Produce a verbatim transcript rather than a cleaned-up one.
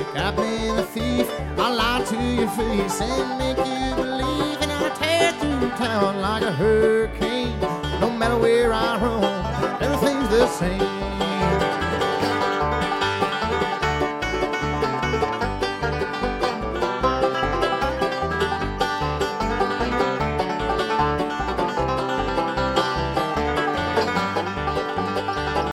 got me the thief. I'll lie to your face and make you believe, and I'll tear through town like a hurricane. No matter where I roam, everything's the same.